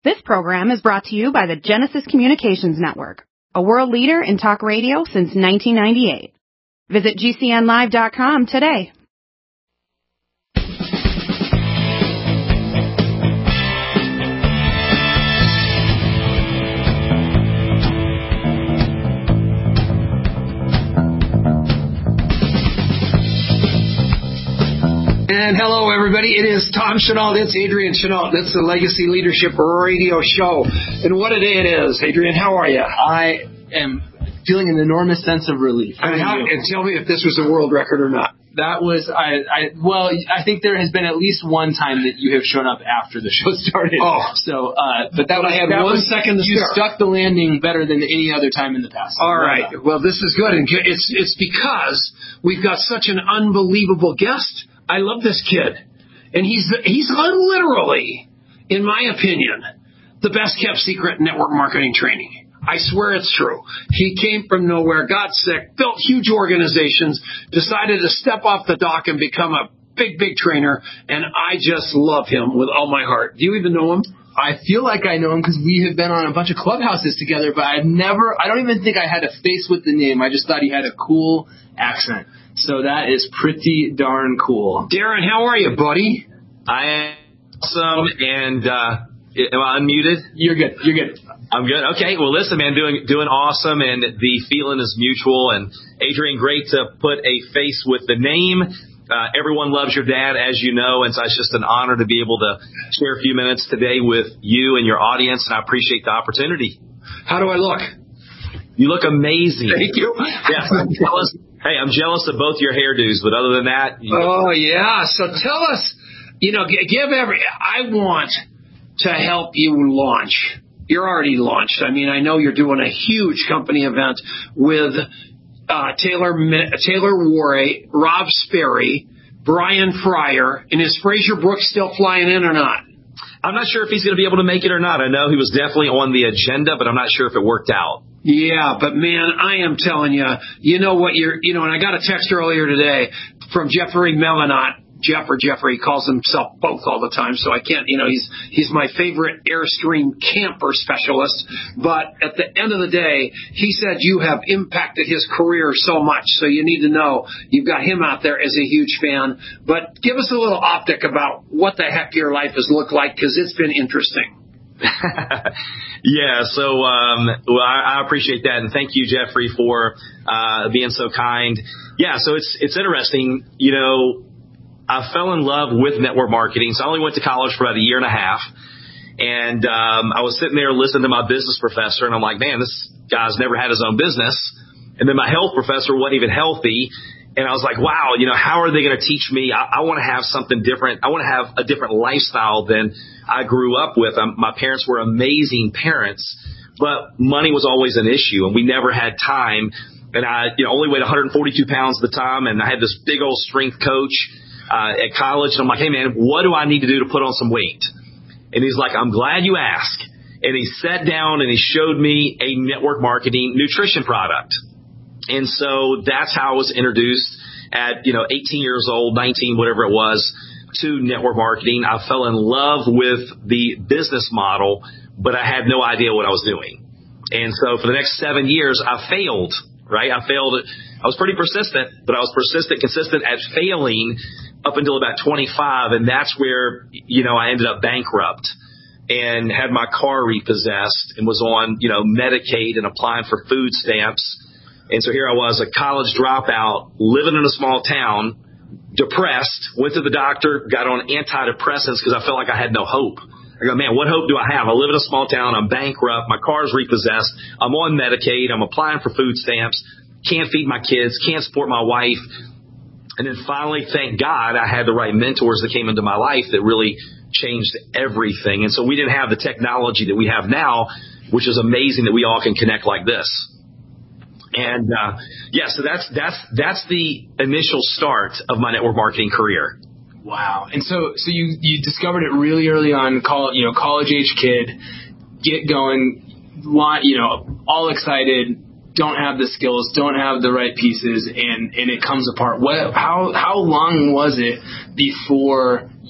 This program is brought to you by the Genesis Communications Network, a world leader in talk radio since 1998. Visit GCNlive.com today. And hello, everybody. It is Tom Chenault. It's Adrian Chenault. It's the Legacy Leadership Radio Show. And what a day it is. Adrian, how are you? I am feeling an enormous sense of relief. And tell me if this was a world record or not. That was, I think there has been at least one time that you have shown up after the show started. Oh. So, but I had 1 second to you start. Stuck the landing better than any other time in the past. All right. Well, this is good. And it's because we've got such an unbelievable guest. I love this kid. And he's literally, in my opinion, the best kept secret in network marketing training. I swear it's true. He came from nowhere, got sick, built huge organizations, decided to step off the dock and become a big, big trainer. And I just love him with all my heart. Do you even know him? I feel like I know him because we have been on a bunch of clubhouses together, but I don't even think I had a face with the name. I just thought he had a cool accent. So that is pretty darn cool. Darren, how are you, buddy? I am awesome, and am I unmuted? You're good. I'm good. Okay. Well, listen, man, doing awesome, and the feeling is mutual. And Adrian, great to put a face with the name. Everyone loves your dad, as you know, and so it's just an honor to be able to share a few minutes today with you and your audience, and I appreciate the opportunity. How do I look? You look amazing. Thank you. Yes, I'm jealous of both your hairdos, but other than that. Oh, yeah. So tell us, I want to help you launch. You're already launched. I mean, I know you're doing a huge company event with Taylor Warray, Rob Sperry, Brian Fryer, and is Fraser Brooks still flying in or not? I'm not sure if he's going to be able to make it or not. I know he was definitely on the agenda, but I'm not sure if it worked out. Yeah, but man, I am telling you, and I got a text earlier today from Jeffrey Melanot. Jeffrey calls himself both all the time, so I can't, he's my favorite Airstream camper specialist. But at the end of the day, he said you have impacted his career so much, so you need to know you've got him out there as a huge fan. But give us a little optic about what the heck your life has looked like, because it's been interesting. Yeah, so well, I appreciate that, and thank you, Jeffrey, for being so kind. Yeah, so it's interesting, I fell in love with network marketing. So I only went to college for about a year and a half. And I was sitting there listening to my business professor, and I'm like, man, this guy's never had his own business. And then my health professor wasn't even healthy. And I was like, wow, how are they going to teach me? I want to have something different. I want to have a different lifestyle than I grew up with. My parents were amazing parents, but money was always an issue, and we never had time. And I only weighed 142 pounds at the time, and I had this big old strength coach at college, and I'm like, hey man, what do I need to do to put on some weight? And he's like, I'm glad you asked. And he sat down and he showed me a network marketing nutrition product. And so that's how I was introduced at 18 years old, 19, whatever it was, to network marketing. I fell in love with the business model, but I had no idea what I was doing. And so for the next 7 years, I failed, right? I was pretty persistent, but I was consistent at failing up until about 25, and that's where, I ended up bankrupt and had my car repossessed and was on, Medicaid and applying for food stamps. And so here I was, a college dropout, living in a small town, depressed, went to the doctor, got on antidepressants because I felt like I had no hope. I go, man, what hope do I have? I live in a small town, I'm bankrupt, my car's repossessed, I'm on Medicaid, I'm applying for food stamps, can't feed my kids, can't support my wife. And then finally, thank God, I had the right mentors that came into my life that really changed everything. And so we didn't have the technology that we have now, which is amazing that we all can connect like this. And so that's the initial start of my network marketing career. Wow. And so you discovered it really early on, college age kid, get going, all excited, don't have the skills, don't have the right pieces, and it comes apart. How long was it before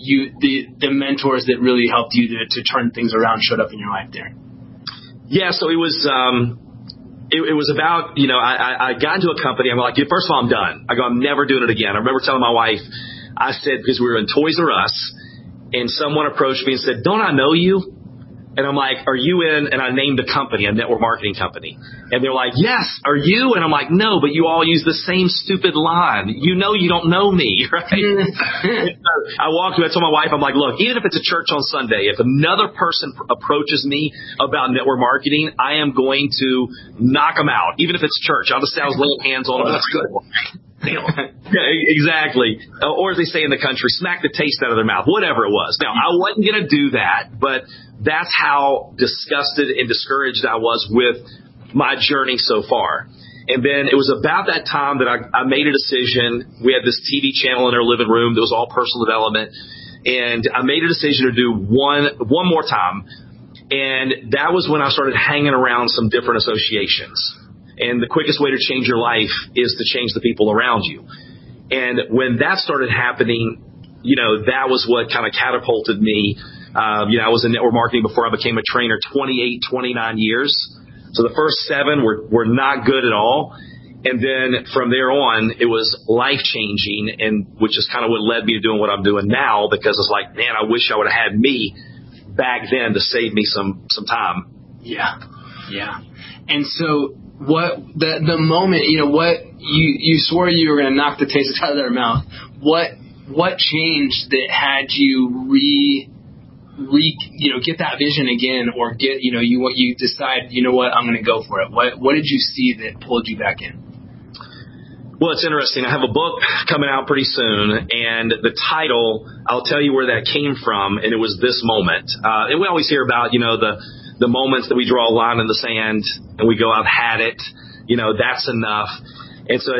the mentors that really helped you to turn things around showed up in your life there? Yeah, so it was about, I got into a company. I'm like, first of all, I'm done. I go, I'm never doing it again. I remember telling my wife, I said, because we were in Toys R Us, and someone approached me and said, don't I know you? And I'm like, are you in? And I named a company, a network marketing company. And they're like, yes, are you? And I'm like, no, but you all use the same stupid line. You don't know me, right? I walked away, I told my wife, I'm like, look, even if it's a church on Sunday, if another person approaches me about network marketing, I am going to knock them out. Even if it's church, I'll just say I was laying hands on them. That's good. Yeah, exactly. Or as they say in the country, smack the taste out of their mouth, whatever it was. Now, I wasn't going to do that, but that's how disgusted and discouraged I was with my journey so far. And then it was about that time that I made a decision. We had this TV channel in our living room that was all personal development. And I made a decision to do one more time. And that was when I started hanging around some different associations. And the quickest way to change your life is to change the people around you. And when that started happening, that was what kind of catapulted me. I was in network marketing before I became a trainer, 28, 29 years. So the first 7 were not good at all. And then from there on, it was life changing, and which is kind of what led me to doing what I'm doing now, because it's like, man, I wish I would have had me back then to save me some time. Yeah. And so what the moment, what you swore you were going to knock the taste out of their mouth. What changed that had you get that vision again, or get, you decide, I'm going to go for it. What did you see that pulled you back in? Well, it's interesting. I have a book coming out pretty soon, and the title, I'll tell you where that came from, and it was this moment. And we always hear about, the moments that we draw a line in the sand and we go, I've had it, that's enough. And so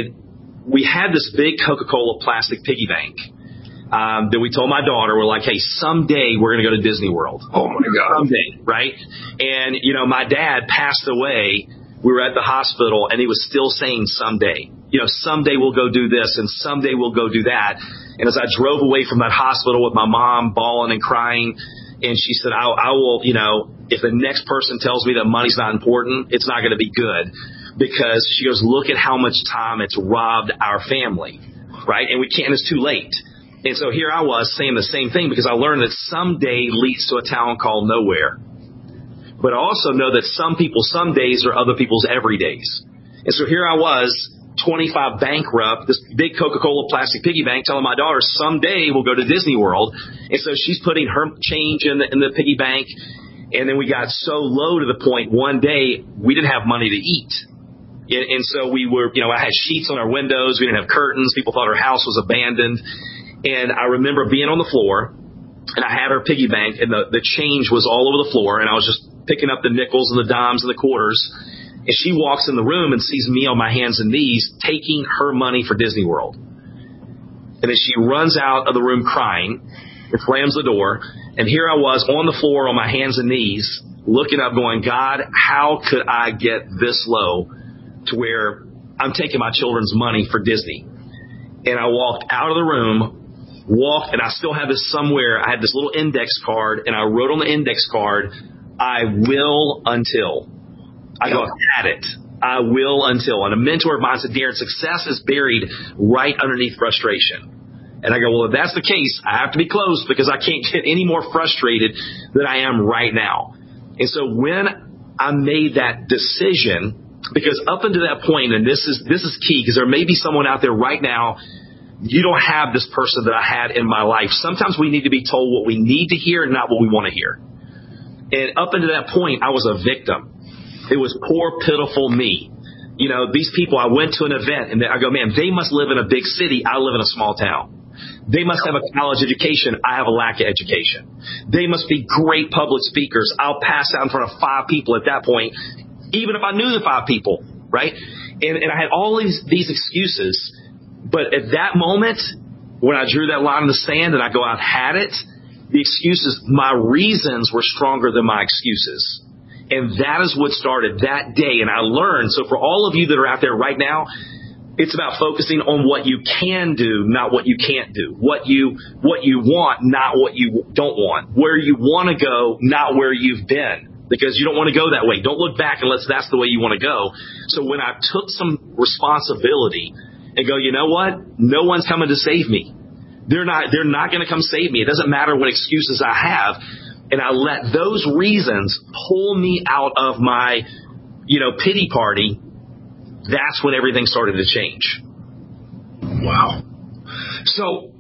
we had this big Coca-Cola plastic piggy bank that we told my daughter, we're like, hey, someday we're going to go to Disney World. Oh my God. Someday, right? And, my dad passed away. We were at the hospital and he was still saying someday, someday we'll go do this and someday we'll go do that. And as I drove away from that hospital with my mom bawling and crying, and she said, I will, if the next person tells me that money's not important, it's not going to be good. Because she goes, look at how much time it's robbed our family, right? And it's too late. And so here I was saying the same thing, because I learned that someday leads to a town called nowhere. But I also know that some people, some days are other people's every days. And so here I was, 25 bankrupt, this big Coca-Cola plastic piggy bank, telling my daughter someday we'll go to Disney World. And so she's putting her change in the piggy bank. And then we got so low to the point one day we didn't have money to eat. And so we were, I had sheets on our windows. We didn't have curtains. People thought our house was abandoned. And I remember being on the floor, and I had her piggy bank, and the change was all over the floor. And I was just picking up the nickels and the dimes and the quarters. And she walks in the room and sees me on my hands and knees taking her money for Disney World. And then she runs out of the room crying and slams the door. And here I was on the floor on my hands and knees looking up going, God, how could I get this low to where I'm taking my children's money for Disney? And I walked out of the room, and I still have this somewhere. I had this little index card, and I wrote on the index card, I will until. I go, I've had it. I will until. And a mentor of mine said, Darren, success is buried right underneath frustration. And I go, well, if that's the case, I have to be close, because I can't get any more frustrated than I am right now. And so when I made that decision, because up until that point, and this is key, because there may be someone out there right now, you don't have this person that I had in my life. Sometimes we need to be told what we need to hear and not what we want to hear. And up until that point, I was a victim. It was poor, pitiful me. These people, I went to an event and I go, man, they must live in a big city. I live in a small town. They must have a college education. I have a lack of education. They must be great public speakers. I'll pass out in front of 5 people at that point, even if I knew the 5 people, right? And I had all these excuses. But at that moment, when I drew that line in the sand and I go, I've had it, the excuses, my reasons were stronger than my excuses. And that is what started that day. And I learned, so for all of you that are out there right now, It's about focusing on what you can do, not what you can't do. What you want, not what you don't want. Where you want to go, not where you've been. Because you don't want to go that way. Don't look back unless that's the way you want to go. So when I took some responsibility and go, you know what? No one's coming to save me. They're not going to come save me. It doesn't matter what excuses I have. And I let those reasons pull me out of my, pity party. That's when everything started to change. Wow. So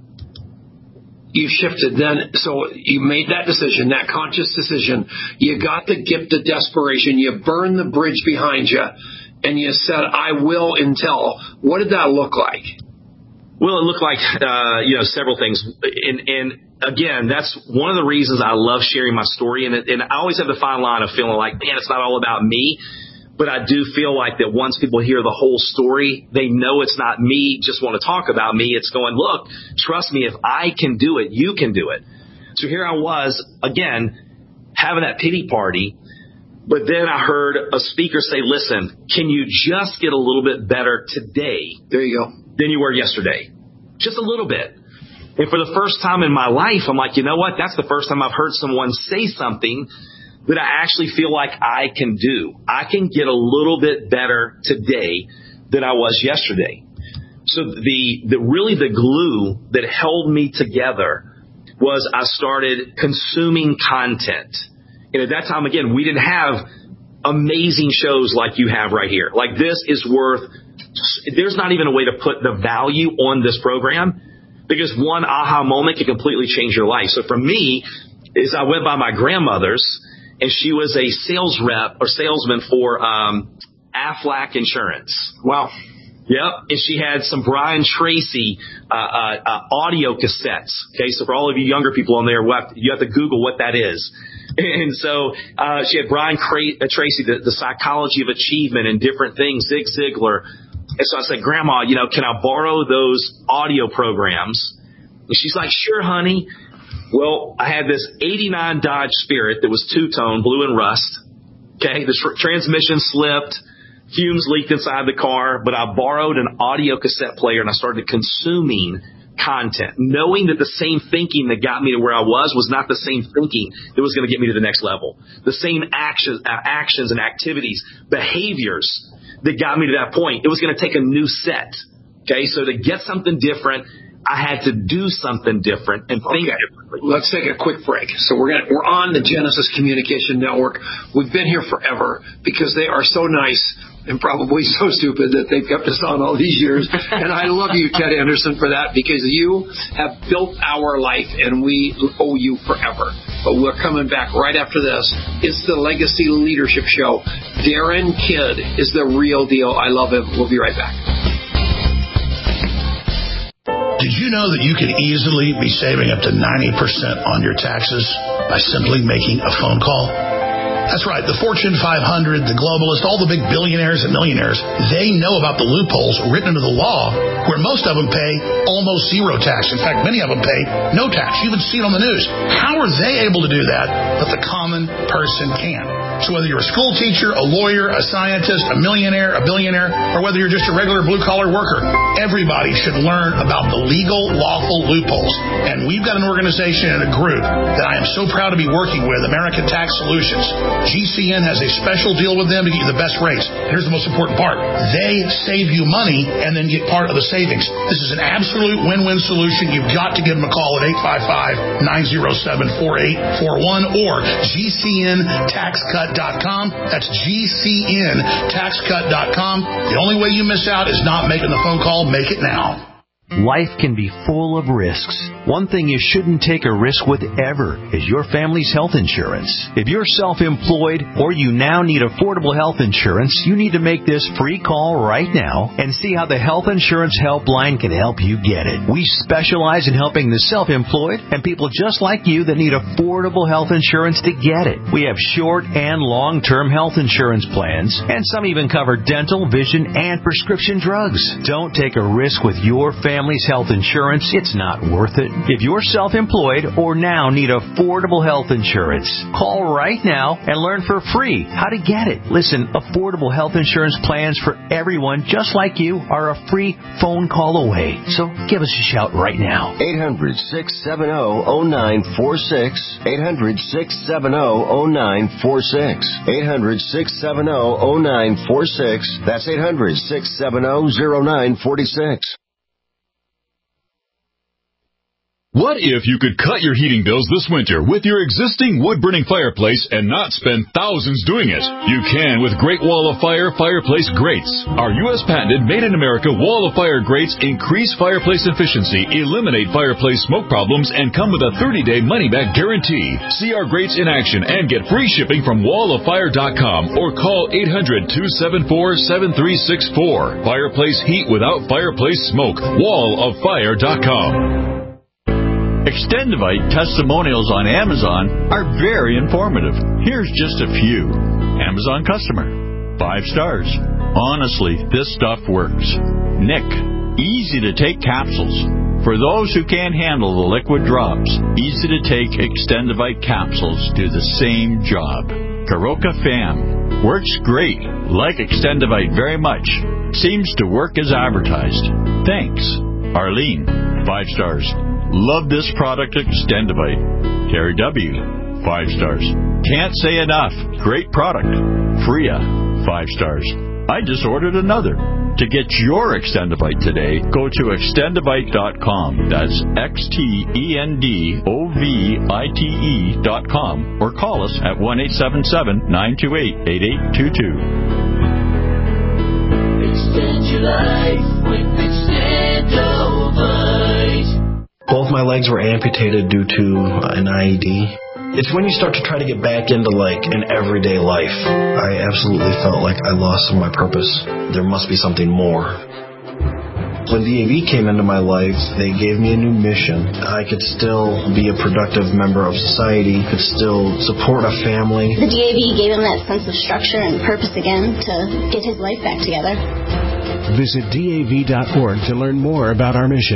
you shifted then. So you made that decision, that conscious decision. You got the gift of desperation. You burned the bridge behind you, and you said, I will until. What did that look like? Well, it looked like, several things. And again, that's one of the reasons I love sharing my story. And I always have the fine line of feeling like, man, it's not all about me. But I do feel like that once people hear the whole story, they know it's not me, just want to talk about me. It's going, look, trust me, if I can do it, you can do it. So here I was, again, having that pity party. But then I heard a speaker say, listen, can you just get a little bit better today? There you go. Than you were yesterday? Just a little bit. And for the first time in my life, I'm like, you know what? That's the first time I've heard someone say something that I actually feel like I can do. I can get a little bit better today than I was yesterday. So the glue that held me together was I started consuming content. And at that time, again, we didn't have amazing shows like you have right here. Like this is there's not even a way to put the value on this program because one aha moment can completely change your life. So for me, is I went by my grandmother's, and she was a sales rep or salesman for Aflac Insurance. Wow. Yep. And she had some Brian Tracy audio cassettes. Okay, so for all of you younger people on there, you have to Google what that is. And so she had Brian Tracy, the psychology of achievement and different things, Zig Ziglar. And so I said, Grandma, can I borrow those audio programs? And she's like, sure, honey. Well, I had this 89 Dodge Spirit that was two-tone, blue and rust. Okay, the transmission slipped, fumes leaked inside the car, but I borrowed an audio cassette player and I started consuming content, knowing that the same thinking that got me to where I was not the same thinking that was going to get me to the next level. The same actions and activities, behaviors that got me to that point. It was going to take a new set. Okay, so to get something different, I had to do something different and think differently. Let's take a quick break. So we're on the Genesis Communication Network. We've been here forever because they are so nice and probably so stupid that they've kept us on all these years. And I love you, Ted Anderson, for that because you have built our life and we owe you forever. But we're coming back right after this. It's the Legacy Leadership Show. Darren Kidd is the real deal. I love him. We'll be right back. Did you know that you can easily be saving up to 90% on your taxes by simply making a phone call? That's right. The Fortune 500, the globalists, all the big billionaires and millionaires, they know about the loopholes written into the law where most of them pay almost zero tax. In fact, many of them pay no tax. You even see it on the news. How are they able to do that, but the common person can? So whether you're a school teacher, a lawyer, a scientist, a millionaire, a billionaire, or whether you're just a regular blue-collar worker, everybody should learn about the legal, lawful loopholes. And we've got an organization and a group that I am so proud to be working with, American Tax Solutions. GCN has a special deal with them to get you the best rates. Here's the most important part. They save you money and then get part of the savings. This is an absolute win-win solution. You've got to give them a call at 855-907-4841 or GCNTaxCut.com. That's GCNTaxCut.com. The only way you miss out is not making the phone call. Make it now. Life can be full of risks. One thing you shouldn't take a risk with ever is your family's health insurance. If you're self-employed or you now need affordable health insurance, you need to make this free call right now and see how the Health Insurance Helpline can help you get it. We specialize in helping the self-employed and people just like you that need affordable health insurance to get it. We have short and long-term health insurance plans, and some even cover dental, vision, and prescription drugs. Don't take a risk with your family family's health insurance, it's not worth it. If you're self-employed or now need affordable health insurance, call right now and learn for free how to get it. Listen, affordable health insurance plans for everyone just like you are a free phone call away. So give us a shout right now. 800-670-0946. 800-670-0946. 800-670-0946. That's 800-670-0946. What if you could cut your heating bills this winter with your existing wood-burning fireplace and not spend thousands doing it? You can with Great Wall of Fire fireplace grates. Our U.S. patented made-in-America Wall of Fire grates increase fireplace efficiency, eliminate fireplace smoke problems, and come with a 30-day money-back guarantee. See our grates in action and get free shipping from walloffire.com or call 800-274-7364. Fireplace heat without fireplace smoke. walloffire.com. Extendivite testimonials on Amazon are very informative. Here's just a few. Amazon customer. 5 stars. Honestly, this stuff works. Nick. Easy to take capsules. For those who can't handle the liquid drops, easy to take Extendivite capsules do the same job. Karoka Fam. Works great. Like Extendivite very much. Seems to work as advertised. Thanks. Arlene. 5 stars. Love this product, Extendivite. Terry W. 5 stars. Can't say enough. Great product. Freya. 5 stars. I just ordered another. To get your Extendivite today, go to extendivite.com. That's XTENDOVITE.com or call us at 1-877-928-8822. Extend your life with Extendivite. Both my legs were amputated due to an IED. It's when you start to try to get back into, an everyday life. I absolutely felt like I lost some of my purpose. There must be something more. When DAV came into my life, they gave me a new mission. I could still be a productive member of society, could still support a family. The DAV gave him that sense of structure and purpose again to get his life back together. Visit DAV.org to learn more about our mission.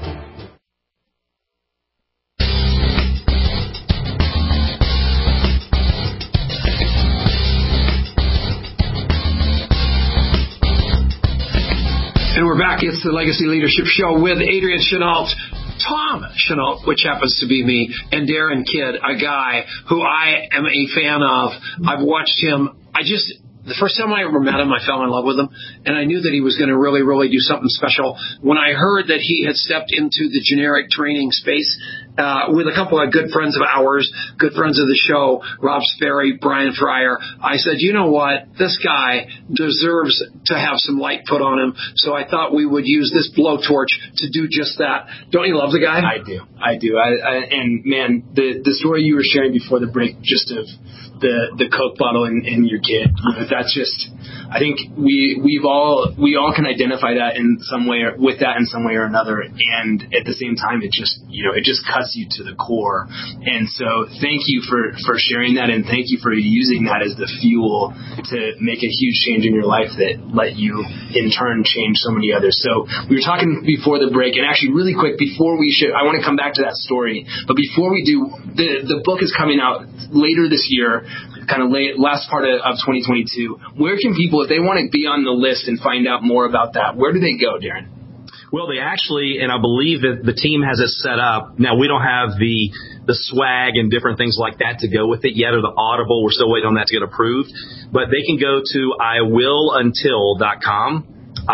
And we're back. It's the Legacy Leadership Show with Adrian Chenault, Tom Chenault, which happens to be me, and Darren Kidd, a guy who I am a fan of. I've watched him. The first time I ever met him, I fell in love with him, and I knew that he was going to really, really do something special. When I heard that he had stepped into the generic training space with a couple of good friends of ours, good friends of the show, Rob Sperry, Brian Fryer, I said, you know what? This guy deserves to have some light put on him, so I thought we would use this blowtorch to do just that. Don't you love the guy? I do. And, man, the story you were sharing before the break, just of the Coke bottle in your kid, that's just, I think we all can identify that in some way, or with that in some way or another, and at the same time it just cuts you to the core. And so thank you for sharing that, and thank you for using that as the fuel to make a huge change in your life that let you in turn change so many others. So we were talking before the break, and actually really quick before I want to come back to that story, but before we do, the book is coming out later this year, kind of last part of 2022. Where can people, if they want to be on the list and find out more about that, where do they go, Darren? Well, they actually, and I believe that the team has it set up. Now, we don't have the swag and different things like that to go with it yet, or the Audible. We're still waiting on that to get approved. But they can go to iwilluntil.com.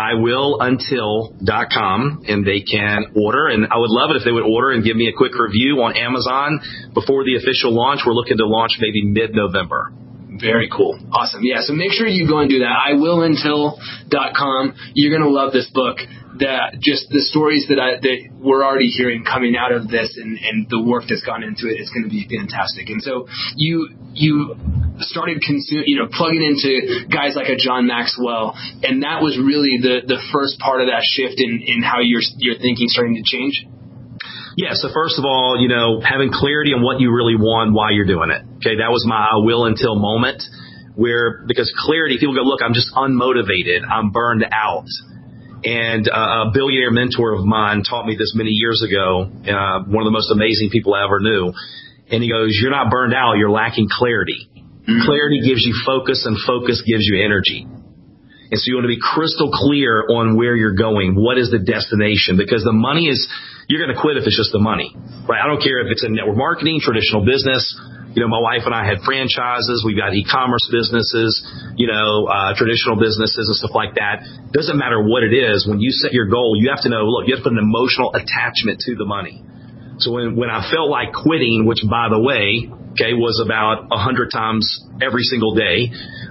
iwilluntil.com, and they can order. And I would love it if they would order and give me a quick review on Amazon before the official launch. We're looking to launch maybe mid-November. Very cool. Awesome. Yeah, so make sure you go and do that. iwilluntil.com. You're going to love this book. Just the stories that we're already hearing coming out of this, and the work that's gone into it is going to be fantastic. And so you started plugging into guys like a John Maxwell, and that was really the first part of that shift in how your thinking starting to change. Yeah, so first of all, having clarity on what you really want, why you're doing it. Okay, that was my I will until moment, because clarity, people go, look, I'm just unmotivated, I'm burned out. And a billionaire mentor of mine taught me this many years ago, one of the most amazing people I ever knew. And he goes, you're not burned out, you're lacking clarity. Mm-hmm. Clarity gives you focus, and focus gives you energy. And so you want to be crystal clear on where you're going. What is the destination? Because the money is, you're going to quit if it's just the money, right? I don't care if it's in network marketing, traditional business. My wife and I had franchises. We've got e-commerce businesses, traditional businesses and stuff like that. Doesn't matter what it is. When you set your goal, you have to know, look, you have to put an emotional attachment to the money. So when I felt like quitting, which, by the way, was about 100 times every single day,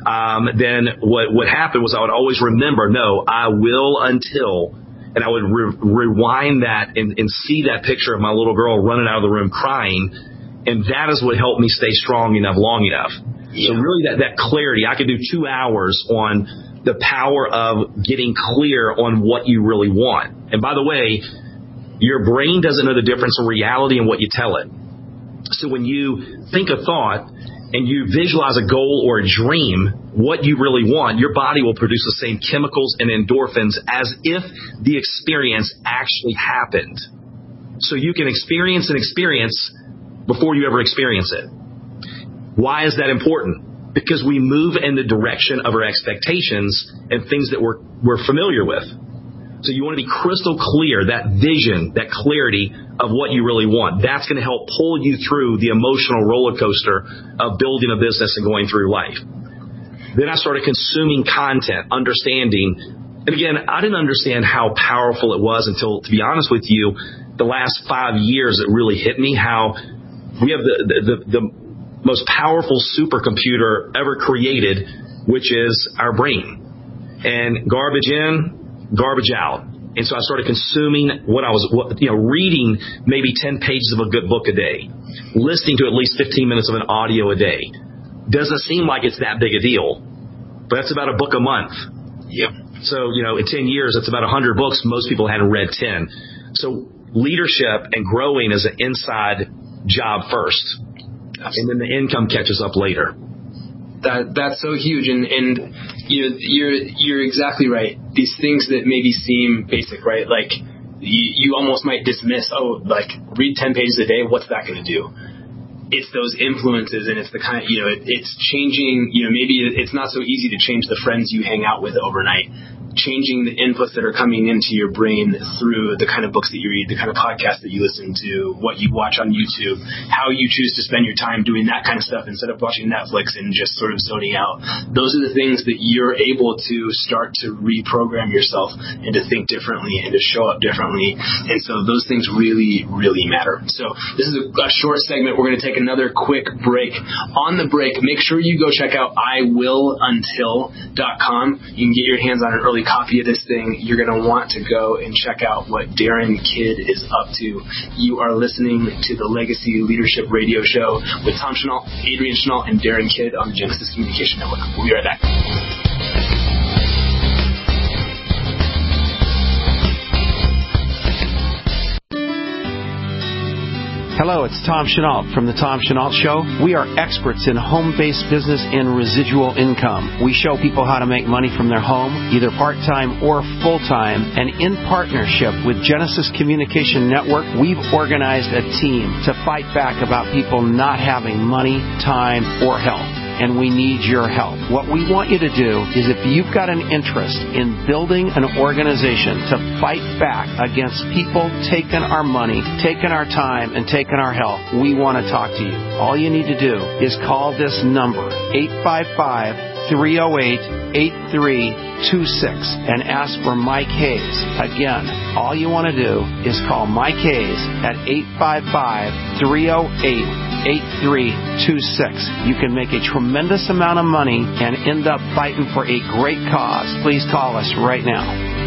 then what happened was I would always remember, no, I will until, and I would rewind that and see that picture of my little girl running out of the room crying. And that is what helped me stay strong enough, long enough. Yeah. So really that clarity, I could do 2 hours on the power of getting clear on what you really want. And by the way, your brain doesn't know the difference in reality and what you tell it. So when you think a thought and you visualize a goal or a dream, what you really want, your body will produce the same chemicals and endorphins as if the experience actually happened. So you can experience before you ever experience it. Why is that important? Because we move in the direction of our expectations and things that we're familiar with. So you want to be crystal clear, that vision, that clarity of what you really want. That's going to help pull you through the emotional roller coaster of building a business and going through life. Then I started consuming content, understanding. And again, I didn't understand how powerful it was until, to be honest with you, the last 5 years it really hit me how we have the most powerful supercomputer ever created, which is our brain. And garbage in, garbage out. And so I started consuming reading maybe 10 pages of a good book a day, listening to at least 15 minutes of an audio a day. Doesn't seem like it's that big a deal, but that's about a book a month. Yep. So, in 10 years, that's about 100 books. Most people hadn't read 10. So leadership and growing is an inside job first, and then the income catches up later. That's so huge, and you're exactly right. These things that maybe seem basic, right? Like you almost might dismiss, read 10 pages a day. What's that going to do? It's those influences, and it's the kind, it's changing. Maybe it's not so easy to change the friends you hang out with overnight. Changing the inputs that are coming into your brain through the kind of books that you read, the kind of podcasts that you listen to, what you watch on YouTube, how you choose to spend your time doing that kind of stuff instead of watching Netflix and just sort of zoning out. Those are the things that you're able to start to reprogram yourself and to think differently and to show up differently. And so those things really, really matter. So this is a short segment. We're going to take another quick break. On the break, make sure you go check out iwilluntil.com. You can get your hands on an early copy of this thing. You're going to want to go and check out what Darren Kidd is up to. You are listening to the Legacy Leadership Radio Show with Tom Chenault, Adrian Chenault, and Darren Kidd on the Genesis Communication Network. We'll be right back. Hello, it's Tom Chenault from The Tom Chenault Show. We are experts in home-based business and residual income. We show people how to make money from their home, either part-time or full-time. And in partnership with Genesis Communication Network, we've organized a team to fight back about people not having money, time, or health. And we need your help. What we want you to do is, if you've got an interest in building an organization to fight back against people taking our money, taking our time, and taking our health, we want to talk to you. All you need to do is call this number, 855-308-8326, and ask for Mike Hayes. Again, all you want to do is call Mike Hayes at 855-308-8326. You can make a tremendous amount of money and end up fighting for a great cause. Please call us right now.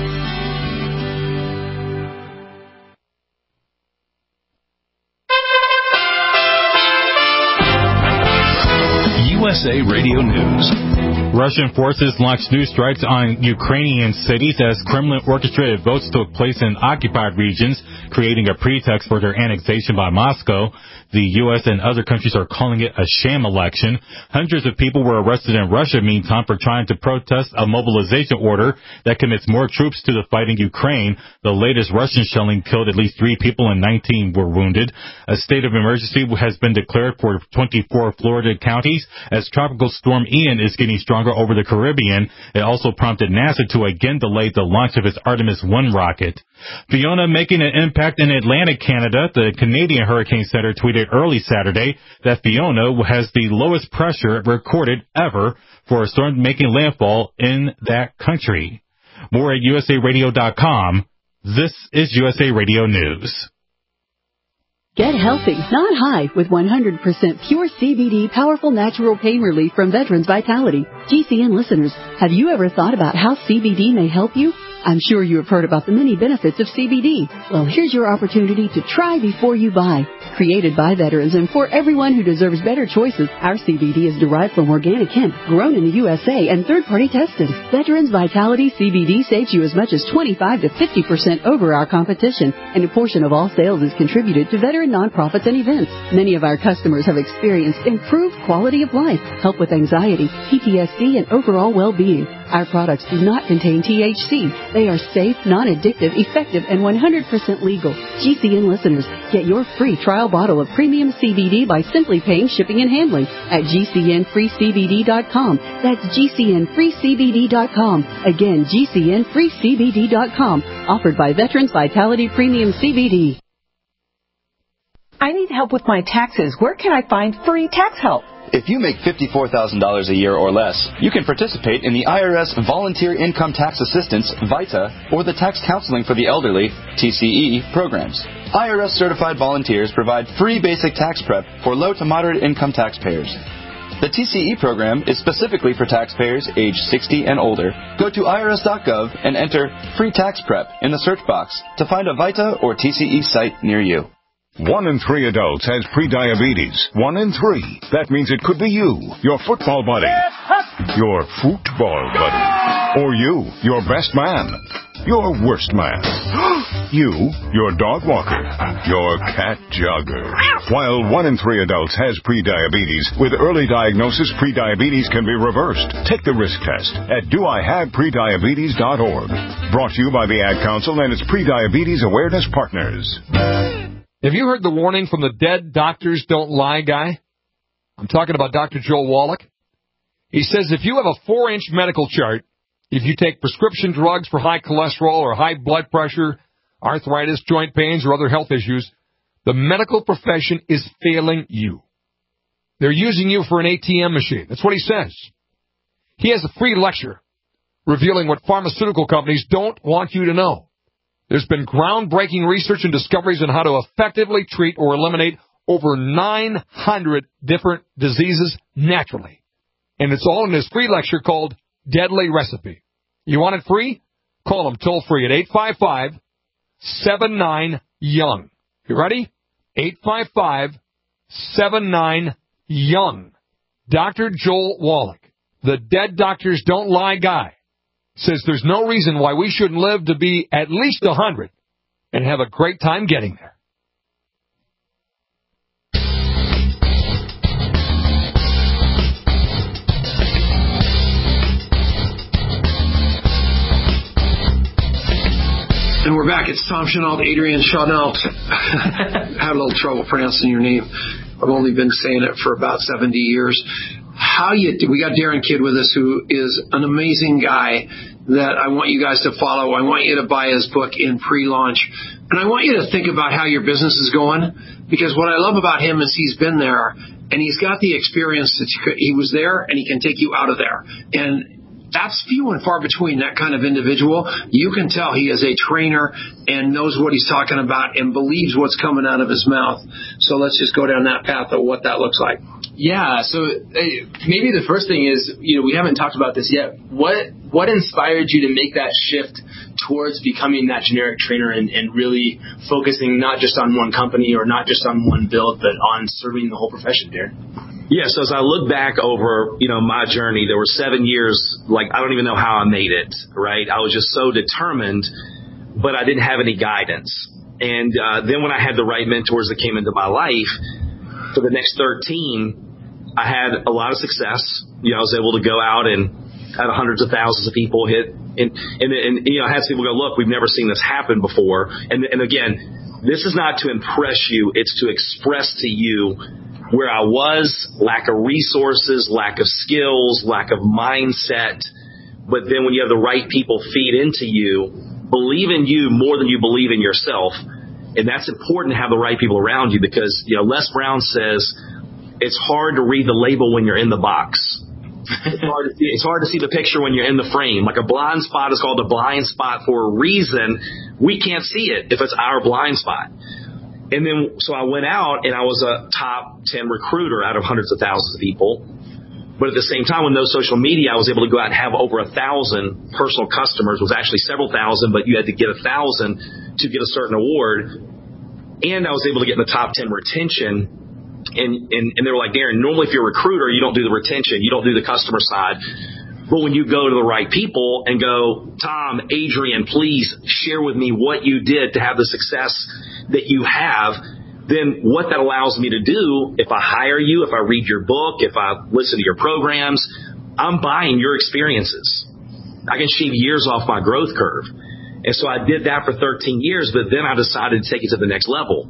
USA Radio News. Russian forces launched new strikes on Ukrainian cities as Kremlin-orchestrated votes took place in occupied regions, creating a pretext for their annexation by Moscow. The U.S. and other countries are calling it a sham election. Hundreds of people were arrested in Russia, meantime, for trying to protest a mobilization order that commits more troops to the fight in Ukraine. The latest Russian shelling killed at least 3 people and 19 were wounded. A state of emergency has been declared for 24 Florida counties as Tropical Storm Ian is getting stronger over the Caribbean. It also prompted NASA to again delay the launch of its Artemis 1 rocket. Fiona making an impact in Atlantic Canada. The Canadian Hurricane Center tweeted early Saturday that Fiona has the lowest pressure recorded ever for a storm making landfall in that country. More at usaradio.com. This is USA Radio News. Get healthy, not high, with 100% pure CBD powerful natural pain relief from Veterans Vitality. GCN listeners, have you ever thought about how CBD may help you? I'm sure you have heard about the many benefits of CBD. Well, here's your opportunity to try before you buy. Created by veterans and for everyone who deserves better choices, our CBD is derived from organic hemp, grown in the USA, and third-party tested. Veterans Vitality CBD saves you as much as 25 to 50% over our competition, and a portion of all sales is contributed to veteran nonprofits and events. Many of our customers have experienced improved quality of life, help with anxiety, PTSD, and overall well-being. Our products do not contain THC. They are safe, non-addictive, effective, and 100% legal. GCN listeners, get your free trial bottle of premium CBD by simply paying shipping and handling at GCNFreeCBD.com. That's GCNFreeCBD.com. Again, GCNFreeCBD.com. Offered by Veterans Vitality Premium CBD. I need help with my taxes. Where can I find free tax help? If you make $54,000 a year or less, you can participate in the IRS Volunteer Income Tax Assistance, VITA, or the Tax Counseling for the Elderly, TCE, programs. IRS-certified volunteers provide free basic tax prep for low to moderate income taxpayers. The TCE program is specifically for taxpayers age 60 and older. Go to irs.gov and enter Free Tax Prep in the search box to find a VITA or TCE site near you. 1 in 3 adults has prediabetes. 1 in 3. That means it could be you, your football buddy, your football buddy, or you, your best man, your worst man, you, your dog walker, your cat jogger. While 1 in 3 adults has prediabetes, with early diagnosis, prediabetes can be reversed. Take the risk test at doihaveprediabetes.org. Brought to you by the Ad Council and its Prediabetes Awareness Partners. Have you heard the warning from the Dead Doctors Don't Lie guy? I'm talking about Dr. Joel Wallach. He says if you have a 4-inch medical chart, if you take prescription drugs for high cholesterol or high blood pressure, arthritis, joint pains, or other health issues, the medical profession is failing you. They're using you for an ATM machine. That's what he says. He has a free lecture revealing what pharmaceutical companies don't want you to know. There's been groundbreaking research and discoveries on how to effectively treat or eliminate over 900 different diseases naturally. And it's all in this free lecture called Deadly Recipe. You want it free? Call them toll-free at 855-79-YOUNG. You ready? 855-79-YOUNG. Dr. Joel Wallach, the Dead Doctors Don't Lie guy, says there's no reason why we shouldn't live to be at least 100 and have a great time getting there. And we're back. It's Tom Chenault, Adrian Chenault. Had a little trouble pronouncing your name. I've only been saying it for about 70 years. We got Darren Kidd with us, who is an amazing guy that I want you guys to follow. I want you to buy his book in pre-launch. And I want you to think about how your business is going, because what I love about him is he's been there and he's got the experience that he was there and he can take you out of there. And that's few and far between, that kind of individual. You can tell he is a trainer and knows what he's talking about and believes what's coming out of his mouth. So let's just go down that path of what that looks like. Yeah, so maybe the first thing is, we haven't talked about this yet. What inspired you to make that shift towards becoming that generic trainer and really focusing not just on one company or not just on one build, but on serving the whole profession, Darren? Yeah, so as I look back over, my journey, there were 7 years, I don't even know how I made it, right? I was just so determined, but I didn't have any guidance. And then when I had the right mentors that came into my life, for the next 13, I had a lot of success. I was able to go out and had hundreds of thousands of people hit. And I had people go, look, we've never seen this happen before. And again, this is not to impress you. It's to express to you where I was, lack of resources, lack of skills, lack of mindset. But then when you have the right people feed into you, believe in you more than you believe in yourself. And that's important to have the right people around you because, Les Brown says it's hard to read the label when you're in the box. It's hard to see the picture when you're in the frame. Like a blind spot is called a blind spot for a reason. We can't see it if it's our blind spot. And then, so I went out and I was a top 10 recruiter out of hundreds of thousands of people. But at the same time, with no social media, I was able to go out and have over 1,000 personal customers. It was actually several thousand, but you had to get 1,000 to get a certain award. And I was able to get in the top 10 retention. And they were like, Darren, normally if you're a recruiter, you don't do the retention. You don't do the customer side. But when you go to the right people and go, Tom, Adrian, please share with me what you did to have the success that you have, then what that allows me to do, if I hire you, if I read your book, if I listen to your programs, I'm buying your experiences. I can shave years off my growth curve. And so I did that for 13 years, but then I decided to take it to the next level.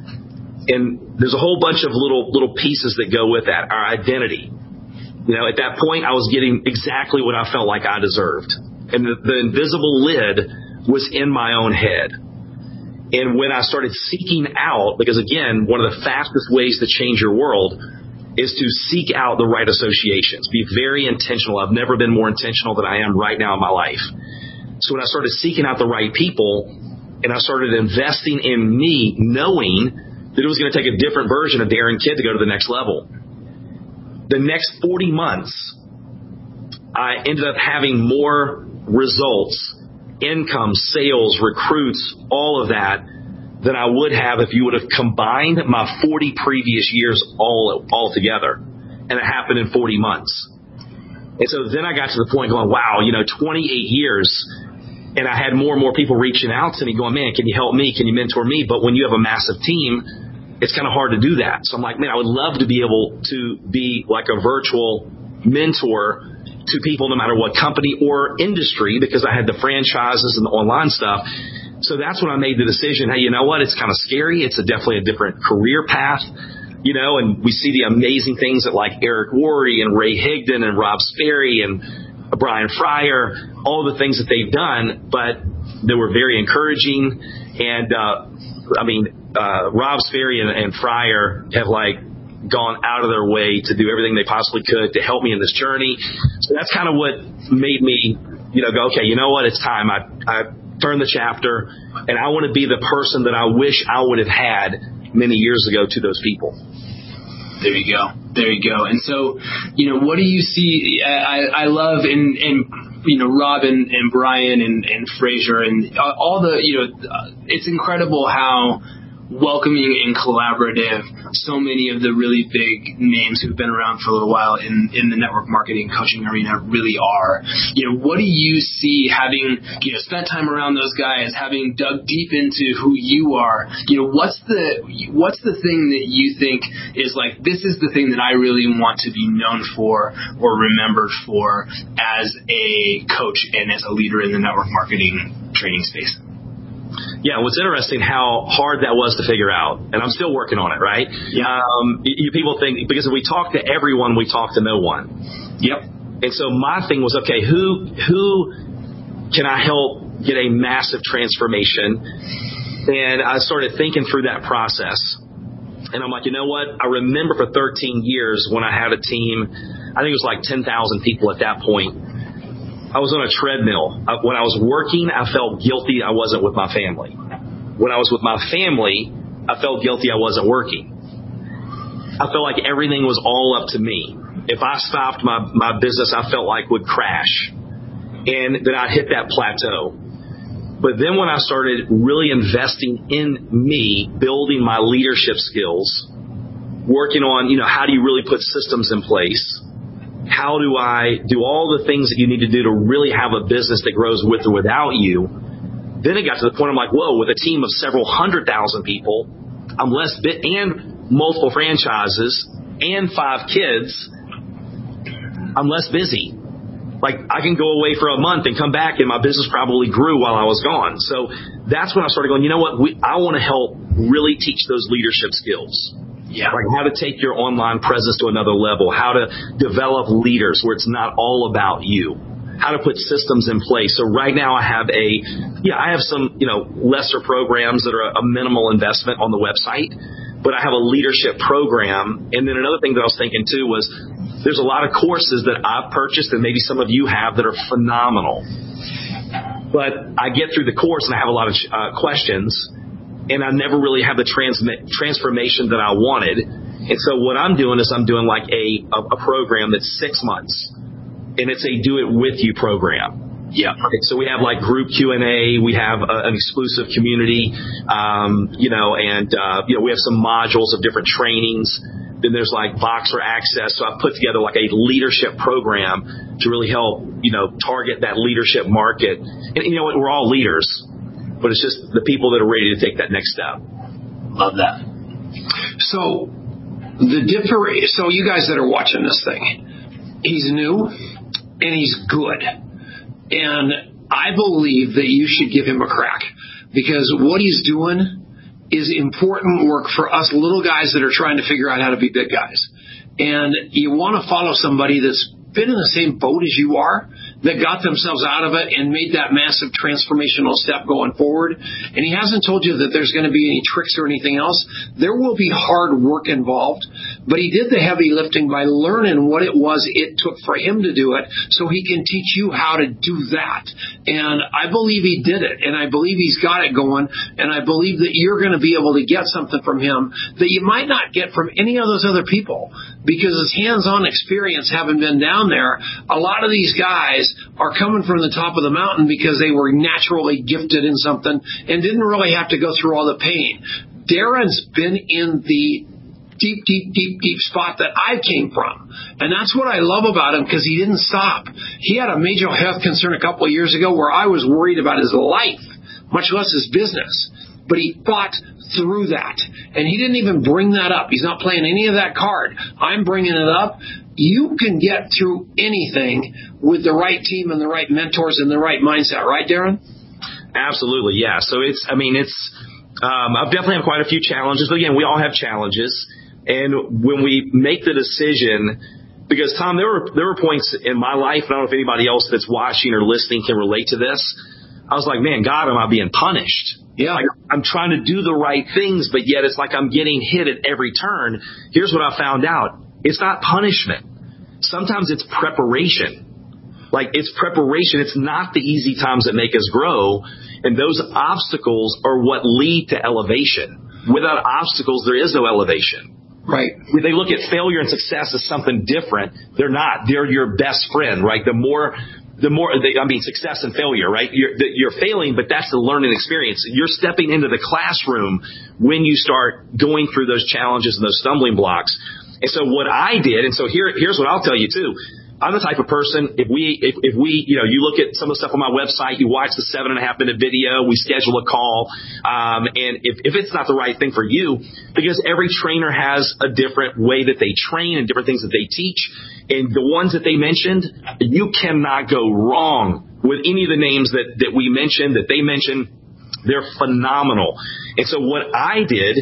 And there's a whole bunch of little pieces that go with that. Our identity. At that point, I was getting exactly what I felt like I deserved. And the invisible lid was in my own head. And when I started seeking out, because again, one of the fastest ways to change your world is to seek out the right associations. Be very intentional. I've never been more intentional than I am right now in my life. So when I started seeking out the right people and I started investing in me, knowing that it was going to take a different version of Darren Kidd to go to the next level. The next 40 months, I ended up having more results, income, sales, recruits, all of that than I would have if you would have combined my 40 previous years all together. And it happened in 40 months. And so then I got to the point going, wow, 28 years. And I had more and more people reaching out to me going, man, can you help me? Can you mentor me? But when you have a massive team, it's kind of hard to do that. So I'm like, man, I would love to be able to be like a virtual mentor to people no matter what company or industry because I had the franchises and the online stuff. So that's when I made the decision, hey, you know what? It's kind of scary. It's definitely a different career path, and we see the amazing things that like Eric Worre and Ray Higdon and Rob Sperry and Brian Fryer, all the things that they've done, but they were very encouraging. And, Rob Sperry and Fryer have gone out of their way to do everything they possibly could to help me in this journey. So that's kind of what made me, go, okay, you know what? It's time. I turned the chapter and I want to be the person that I wish I would have had many years ago to those people. There you go. And so, what do you see? I love Rob and Brian and Fraser and all the, it's incredible how welcoming and collaborative so many of the really big names who've been around for a little while in the network marketing coaching arena really are. What do you see having, spent time around those guys, having dug deep into who you are? What's the thing that you think is this is the thing that I really want to be known for or remembered for as a coach and as a leader in the network marketing training space? Yeah, what's interesting how hard that was to figure out, and I'm still working on it, right? Yeah. People think, because if we talk to everyone, we talk to no one. Yep. And so my thing was, okay, who can I help get a massive transformation? And I started thinking through that process. And I'm like, you know what? I remember for 13 years when I had a team, I think it was 10,000 people at that point. I was on a treadmill. When I was working, I felt guilty I wasn't with my family. When I was with my family, I felt guilty I wasn't working. I felt like everything was all up to me. If I stopped, my business, I felt like would crash. And then I'd hit that plateau. But then when I started really investing in me, building my leadership skills, working on, how do you really put systems in place? How do I do all the things that you need to do to really have a business that grows with or without you? Then it got to the point I'm like, whoa, with a team of several 100,000 people, I'm less bit, and multiple franchises and 5 kids, I'm less busy. Like, I can go away for a month and come back and my business probably grew while I was gone. So that's when I started going, you know what, I want to help really teach those leadership skills. Yeah. Like how to take your online presence to another level, how to develop leaders where it's not all about you, how to put systems in place. So right now I have some, lesser programs that are a minimal investment on the website, but I have a leadership program. And then another thing that I was thinking too was there's a lot of courses that I've purchased and maybe some of you have that are phenomenal. But I get through the course and I have a lot of questions and I never really have the transformation that I wanted. And so what I'm doing is I'm doing like a program that's 6 months and it's a do it with you program. Yeah. So we have like group Q&A. We have an exclusive community, and we have some modules of different trainings. Then there's like Voxer access. So I put together like a leadership program to really help, target that leadership market. And you know what? We're all leaders, but it's just the people that are ready to take that next step. Love that. So you guys that are watching this thing, he's new and he's good. And I believe that you should give him a crack because what he's doing is important work for us little guys that are trying to figure out how to be big guys. And you want to follow somebody that's been in the same boat as you are, that got themselves out of it and made that massive transformational step going forward. And he hasn't told you that there's going to be any tricks or anything else. There will be hard work involved, but he did the heavy lifting by learning what it was it took for him to do it so he can teach you how to do that. And I believe he did it, and I believe he's got it going, and I believe that you're going to be able to get something from him that you might not get from any of those other people because his hands-on experience having been down there. A lot of these guys are coming from the top of the mountain because they were naturally gifted in something and didn't really have to go through all the pain. Darren's been in the deep spot that I came from. And that's what I love about him because he didn't stop. He had a major health concern a couple of years ago where I was worried about his life, much less his business. But he fought through that. And he didn't even bring that up. He's not playing any of that card. I'm bringing it up. You can get through anything with the right team and the right mentors and the right mindset. Right, Darren? Absolutely, yeah. So I've definitely had quite a few challenges. But again, we all have challenges. And when we make the decision, because Tom, there were points in my life, and I don't know if anybody else that's watching or listening can relate to this. I was like, man, God, am I being punished? Yeah. Like, I'm trying to do the right things, but yet it's like I'm getting hit at every turn. Here's what I found out. It's not punishment. Sometimes it's preparation. Like, it's preparation. It's not the easy times that make us grow. And those obstacles are what lead to elevation. Without obstacles, there is no elevation. Right. When they look at failure and success as something different, they're not. They're your best friend, right? Success and failure, right? You're failing, but that's the learning experience. You're stepping into the classroom when you start going through those challenges and those stumbling blocks. And so what I did, and so here's what I'll tell you too. I'm the type of person, if we, you look at some of the stuff on my website, you watch the 7.5-minute video, we schedule a call, and if it's not the right thing for you, because every trainer has a different way that they train and different things that they teach, and the ones that they mentioned, you cannot go wrong with any of the names that we mentioned, that they mentioned. They're phenomenal. And so what I did,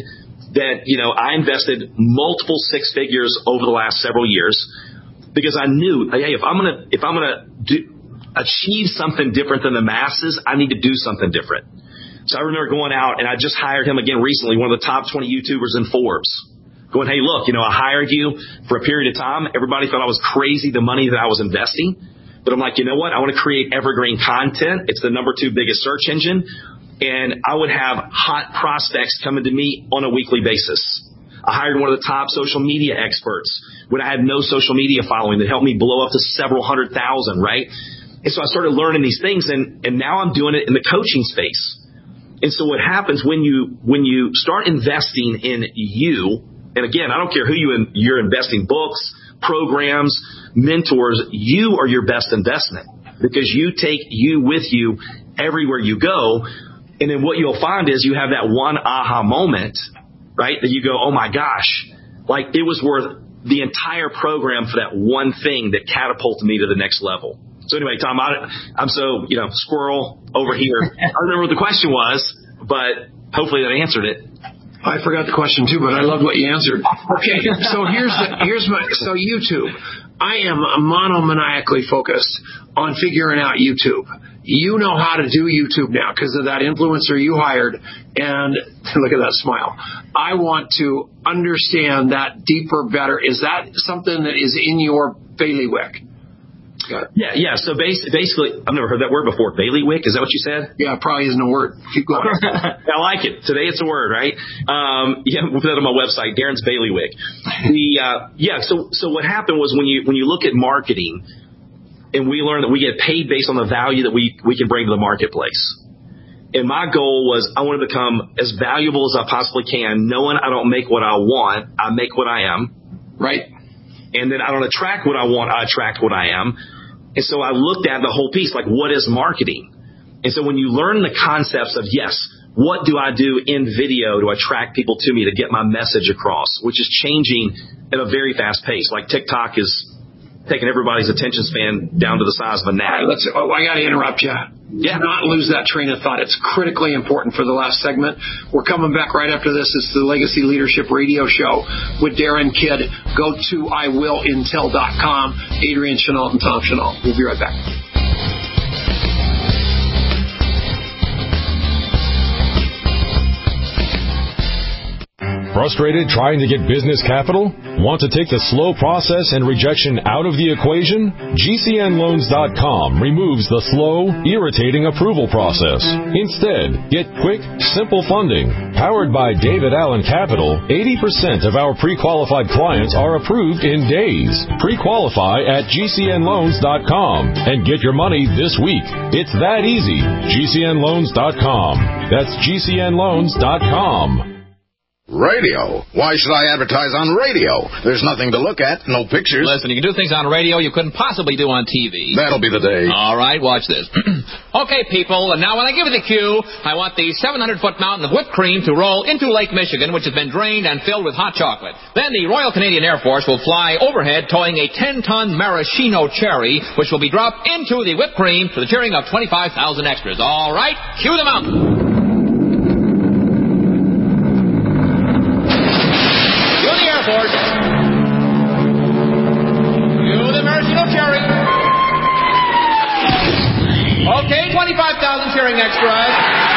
I invested multiple 6 figures over the last several years, because I knew, hey, if I'm gonna achieve something different than the masses, I need to do something different. So I remember going out, and I just hired him again recently, one of the top 20 YouTubers in Forbes, going, hey, look, I hired you for a period of time. Everybody thought I was crazy, the money that I was investing. But I'm like, you know what? I want to create evergreen content. It's the number 2 biggest search engine. And I would have hot prospects coming to me on a weekly basis. I hired one of the top social media experts when I had no social media following that helped me blow up to several 100,000, right? And so I started learning these things, and now I'm doing it in the coaching space. And so what happens when you start investing in you, and again, I don't care who you're investing, books, programs, mentors, you are your best investment because you take you with you everywhere you go. And then what you'll find is you have that one aha moment, right? That you go, oh my gosh, like it was worth the entire program for that one thing that catapulted me to the next level. So anyway, Tom, I'm so, squirrel over here. I don't remember what the question was, but hopefully that answered it. I forgot the question too, but I loved what you answered. Okay, so so YouTube. I am monomaniacally focused on figuring out YouTube. You know how to do YouTube now because of that influencer you hired, and look at that smile. I want to understand that deeper, better. Is that something that is in your bailiwick? Yeah. So basically, I've never heard that word before. Bailiwick, is that what you said? Yeah, it probably isn't a word. Keep going. I like it. Today it's a word, right? We'll put that on my website, Darren's Bailiwick. So what happened was when you look at marketing, and we learn that we get paid based on the value that we can bring to the marketplace. And my goal was I want to become as valuable as I possibly can, knowing I don't make what I want, I make what I am. Right. And then I don't attract what I want, I attract what I am. And so I looked at the whole piece, like what is marketing? And so when you learn the concepts of, yes, what do I do in video to attract people to me to get my message across, which is changing at a very fast pace. Like TikTok is taking everybody's attention span down to the size of a gnat. I got to interrupt you. Yeah. Do not lose that train of thought. It's critically important for the last segment. We're coming back right after this. It's the Legacy Leadership Radio Show with Darren Kidd. Go to iwillintel.com. Adrian Chenault and Tom Chenault. We'll be right back. Frustrated trying to get business capital? Want to take the slow process and rejection out of the equation? GCNloans.com removes the slow, irritating approval process. Instead, get quick, simple funding. Powered by David Allen Capital, 80% of our pre-qualified clients are approved in days. Pre-qualify at GCNloans.com and get your money this week. It's that easy. GCNloans.com. That's GCNloans.com. Radio? Why should I advertise on radio? There's nothing to look at, no pictures. Listen, you can do things on radio you couldn't possibly do on TV. That'll be the day. All right, watch this. Okay, people, and now when I give you the cue, I want the 700-foot mountain of whipped cream to roll into Lake Michigan, which has been drained and filled with hot chocolate. Then the Royal Canadian Air Force will fly overhead towing a 10-ton maraschino cherry, which will be dropped into the whipped cream to the cheering of 25,000 extras. All right, cue the mountain. Okay, 25,000 cheering extras.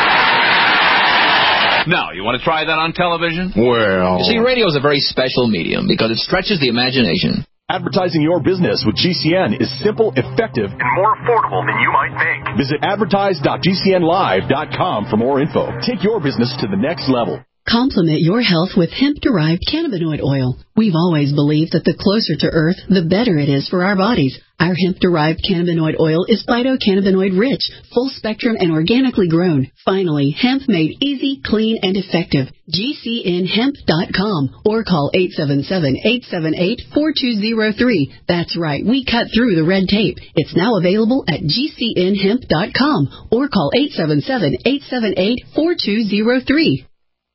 Now, you want to try that on television? Well... You see, radio is a very special medium because it stretches the imagination. Advertising your business with GCN is simple, effective, and more affordable than you might think. Visit advertise.gcnlive.com for more info. Take your business to the next level. Complement your health with hemp-derived cannabinoid oil. We've always believed that the closer to Earth, the better it is for our bodies. Our hemp-derived cannabinoid oil is phytocannabinoid-rich, full-spectrum, and organically grown. Finally, hemp made easy, clean, and effective. GCNhemp.com or call 877-878-4203. That's right, we cut through the red tape. It's now available at GCNhemp.com or call 877-878-4203.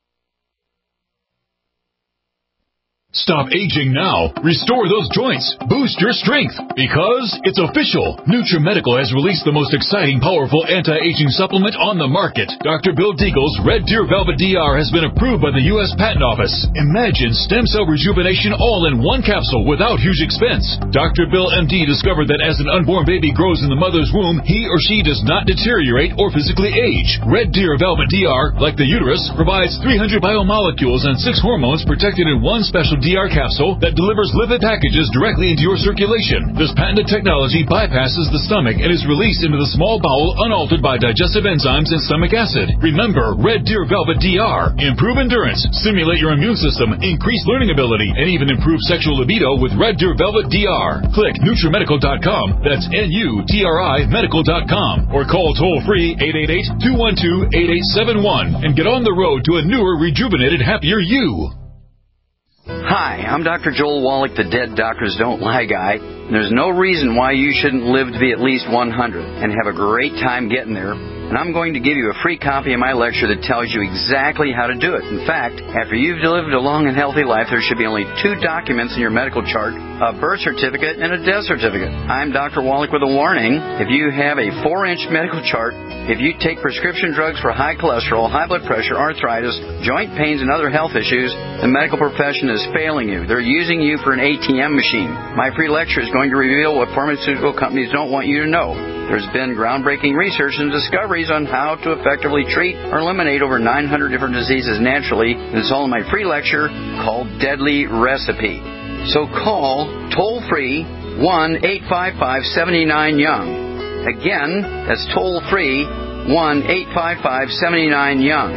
Stop aging now. Restore those joints. Boost your strength. Because it's official. NutriMedical has released the most exciting, powerful anti-aging supplement on the market. Dr. Bill Deagle's Red Deer Velvet DR has been approved by the U.S. Patent Office. Imagine stem cell rejuvenation all in one capsule without huge expense. Dr. Bill MD discovered that as an unborn baby grows in the mother's womb, he or she does not deteriorate or physically age. Red Deer Velvet DR, like the uterus, provides 300 biomolecules and 6 hormones protected in one special DR capsule that delivers lipid packages directly into your circulation. This patented technology bypasses the stomach and is released into the small bowel unaltered by digestive enzymes and stomach acid. Remember, Red Deer Velvet DR. Improve endurance, stimulate your immune system, increase learning ability, and even improve sexual libido with Red Deer Velvet DR. Click NutriMedical.com, that's NUTRI Medical.com, or call toll-free 888-212-8871 and get on the road to a newer, rejuvenated, happier you. Hi, I'm Dr. Joel Wallach, the Dead Doctors Don't Lie guy. There's no reason why you shouldn't live to be at least 100 and have a great time getting there and I'm going to give you a free copy of my lecture that tells you exactly how to do it. In fact, after you've lived a long and healthy life, there should be only 2 documents in your medical chart, a birth certificate and a death certificate. I'm Dr. Wallach with a warning. If you have a 4-inch medical chart, if you take prescription drugs for high cholesterol, high blood pressure, arthritis, joint pains, and other health issues, the medical profession is failing you. They're using you for an ATM machine. My free lecture is going to reveal what pharmaceutical companies don't want you to know. There's been groundbreaking research and discoveries on how to effectively treat or eliminate over 900 different diseases naturally. It's all in my free lecture called Deadly Recipe. So call toll-free 1-855-79-YOUNG. Again, that's toll-free 1-855-79-YOUNG.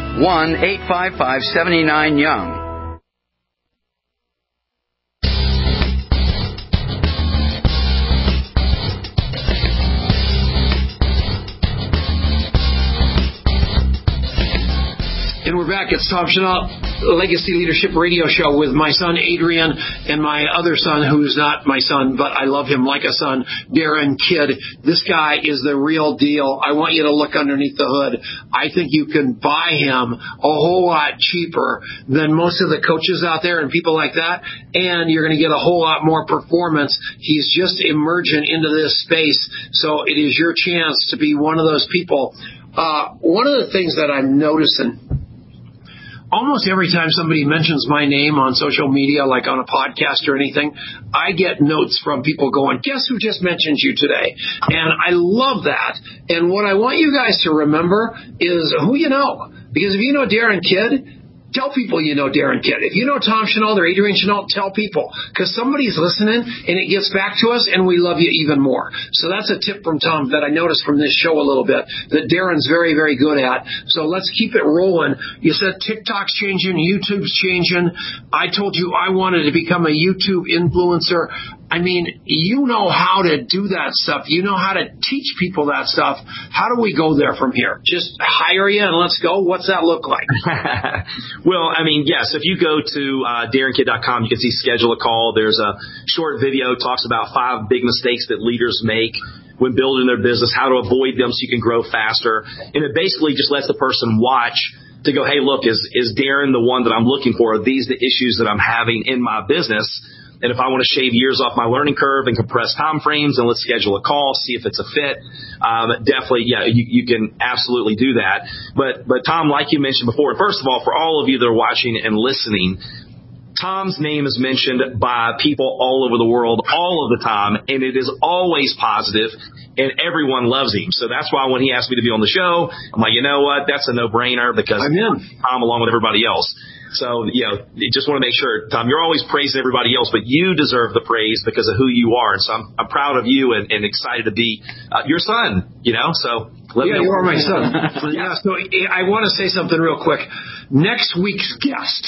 1-855-79-YOUNG. And we're back. It's Tom Chenault, Legacy Leadership Radio Show with my son Adrian and my other son, who's not my son, but I love him like a son, Darren Kidd. This guy is the real deal. I want you to look underneath the hood. I think you can buy him a whole lot cheaper than most of the coaches out there and people like that, and you're going to get a whole lot more performance. He's just emerging into this space, so it is your chance to be one of those people. One of the things that I'm noticing, almost every time somebody mentions my name on social media, like on a podcast or anything, I get notes from people going, guess who just mentioned you today? And I love that. And what I want you guys to remember is who you know. Because if you know Darren Kidd, tell people you know Darren Kidd. If you know Tom Chenault or Adrian Chenault, tell people. Because somebody's listening, and it gets back to us, and we love you even more. So that's a tip from Tom that I noticed from this show a little bit, that Darren's very, very good at. So let's keep it rolling. You said TikTok's changing, YouTube's changing. I told you I wanted to become a YouTube influencer. I mean, you know how to do that stuff. You know how to teach people that stuff. How do we go there from here? Just hire you and let's go? What's that look like? Well, I mean, yes, if you go to DarrenKidd.com, you can see Schedule a Call. There's a short video, talks about 5 big mistakes that leaders make when building their business, how to avoid them so you can grow faster. And it basically just lets the person watch to go, hey, look, is Darren the one that I'm looking for? Are these the issues that I'm having in my business? And if I want to shave years off my learning curve and compress time frames, and let's schedule a call, see if it's a fit. Definitely, yeah, you can absolutely do that. But Tom, like you mentioned before, first of all, for all of you that are watching and listening, Tom's name is mentioned by people all over the world all of the time, and it is always positive, and everyone loves him. So that's why when he asked me to be on the show, I'm like, you know what, that's a no-brainer because I'm in. Tom along with everybody else. So, you know, you just want to make sure, Tom, you're always praising everybody else, but you deserve the praise because of who you are. And so I'm proud of you and excited to be your son, you know. So you are my son. Yeah, so I want to say something real quick. Next week's guest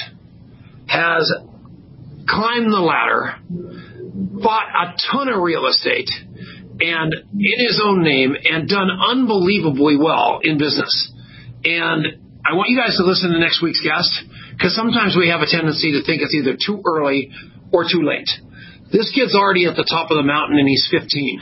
has climbed the ladder, bought a ton of real estate, and in his own name, and done unbelievably well in business. And I want you guys to listen to next week's guest, because sometimes we have a tendency to think it's either too early or too late. This kid's already at the top of the mountain, and he's 15.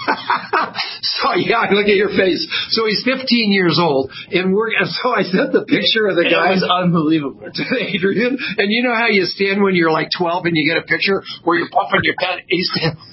So, yeah, look at your face. So he's 15 years old, and so I sent the picture of the guy. It was unbelievable. To Adrian, and you know how you stand when you're like 12 and you get a picture where you're puffing your pen? He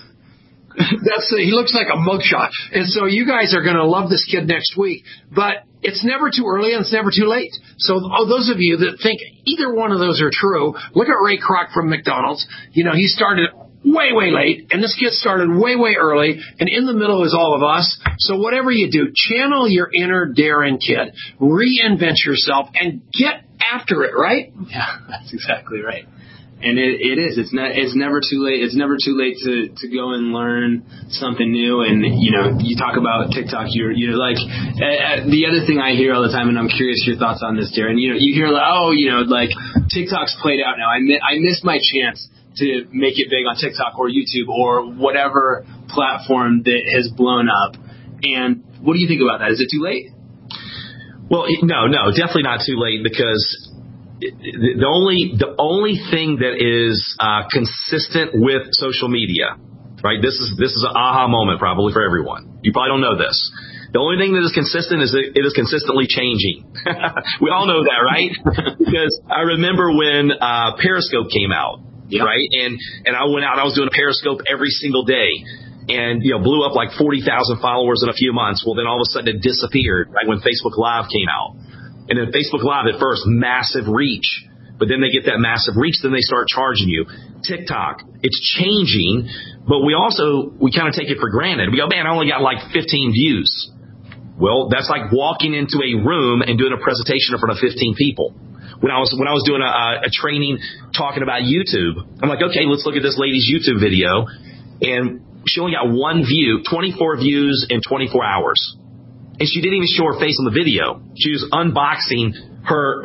looks like a mugshot. And so you guys are going to love this kid next week. But it's never too early and it's never too late. So those of you that think either one of those are true, look at Ray Kroc from McDonald's. You know, he started way, way late, and this kid started way, way early, and in the middle is all of us. So whatever you do, channel your inner Darren Kidd, reinvent yourself, and get after it, right? Yeah, that's exactly right. And it is. It's never too late. It's never too late to go and learn something new. And you know, you talk about TikTok. You're like the other thing I hear all the time, and I'm curious your thoughts on this, Darren. You know, you hear like TikTok's played out now. I missed my chance to make it big on TikTok or YouTube or whatever platform that has blown up. And what do you think about that? Is it too late? Well, no, definitely not too late, because the only thing that is consistent with social media, right? This is an aha moment probably for everyone. You probably don't know this. The only thing that is consistent is that it is consistently changing. We all know that, right? Because I remember when Periscope came out, right? And I went out and I was doing a Periscope every single day. And, blew up like 40,000 followers in a few months. Well, then all of a sudden it disappeared, right, when Facebook Live came out. And then Facebook Live at first, massive reach. But then they get that massive reach, then they start charging you. TikTok, it's changing, but we kind of take it for granted. We go, man, I only got like 15 views. Well, that's like walking into a room and doing a presentation in front of 15 people. When I was doing a training talking about YouTube, I'm like, okay, let's look at this lady's YouTube video. And she only got 1 view, 24 views in 24 hours. And she didn't even show her face on the video. She was unboxing her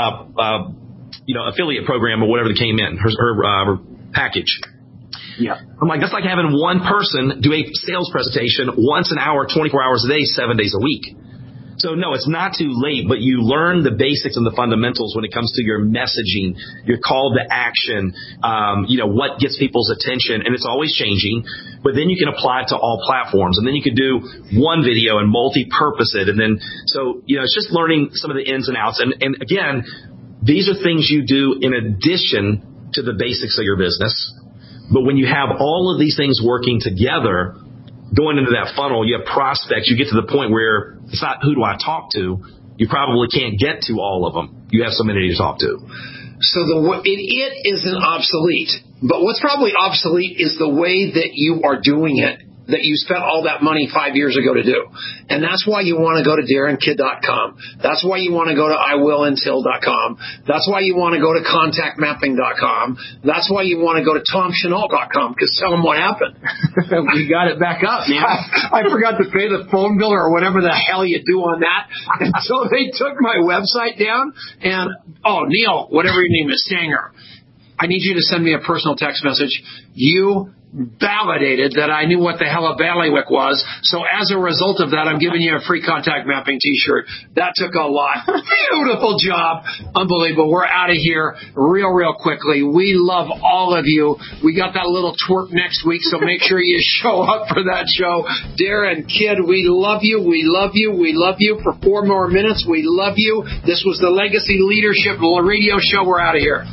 affiliate program or whatever that came in, her package. Yeah. I'm like, that's like having one person do a sales presentation once an hour, 24 hours a day, 7 days a week. So no, it's not too late, but you learn the basics and the fundamentals when it comes to your messaging, your call to action, what gets people's attention, and it's always changing. But then you can apply it to all platforms, and then you could do one video and multi-purpose it, and then it's just learning some of the ins and outs. And again, these are things you do in addition to the basics of your business. But when you have all of these things working together, going into that funnel, you have prospects, you get to the point where it's not who do I talk to, you probably can't get to all of them. You have so many to talk to. So it isn't obsolete, but what's probably obsolete is the way that you are doing it, that you spent all that money 5 years ago to do. And that's why you want to go to DarrenKidd.com. That's why you want to go to IWillUntil.com. That's why you want to go to ContactMapping.com. That's why you want to go to TomChenault.com, because tell them what happened. We got it back up, man. I forgot to pay the phone bill or whatever the hell you do on that. And so they took my website down and, Neil, whatever your name is, Sanger, I need you to send me a personal text message. You validated that I knew what the hell a bailiwick was. So as a result of that, I'm giving you a free contact mapping t-shirt. That took a lot. Beautiful job. Unbelievable. We're out of here real quickly. We love all of you. We got that little twerk next week, so make sure you show up for that show. Darren Kidd, we love you. We love you. We love you. For 4 more minutes, we love you. This was the Legacy Leadership Radio Show. We're out of here.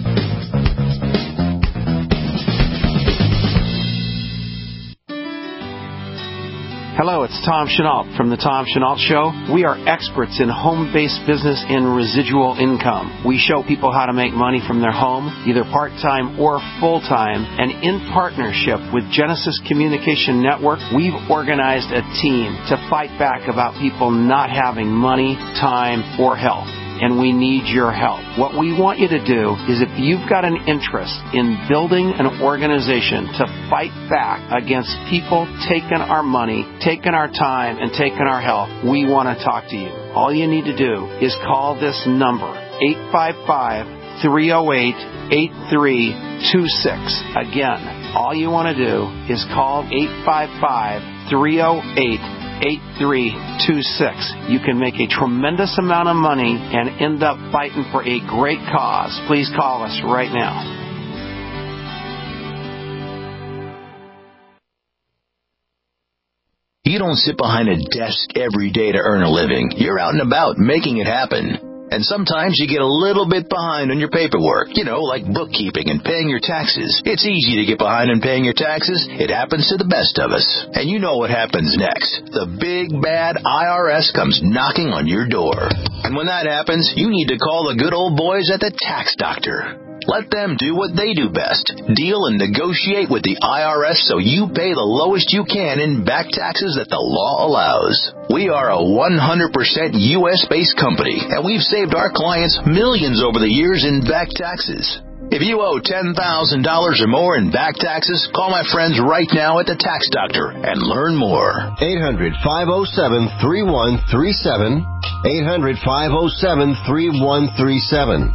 Hello, it's Tom Chenault from The Tom Chenault Show. We are experts in home-based business and residual income. We show people how to make money from their home, either part-time or full-time. And in partnership with Genesis Communication Network, we've organized a team to fight back about people not having money, time, or health. And we need your help. What we want you to do is, if you've got an interest in building an organization to fight back against people taking our money, taking our time, and taking our health, we want to talk to you. All you need to do is call this number, 855-308-8326. Again, all you want to do is call 855-308-8326. You can make a tremendous amount of money and end up fighting for a great cause. Please call us right now. You don't sit behind a desk every day to earn a living. You're out and about making it happen. And sometimes you get a little bit behind on your paperwork, like bookkeeping and paying your taxes. It's easy to get behind on paying your taxes. It happens to the best of us. And you know what happens next. The big, bad IRS comes knocking on your door. And when that happens, you need to call the good old boys at the Tax Doctor. Let them do what they do best. Deal and negotiate with the IRS so you pay the lowest you can in back taxes that the law allows. We are a 100% U.S.-based company, and we've saved our clients millions over the years in back taxes. If you owe $10,000 or more in back taxes, call my friends right now at the Tax Doctor and learn more. 800-507-3137. 800-507-3137.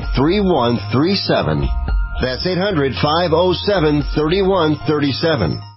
800-507-3137. That's 800-507-3137.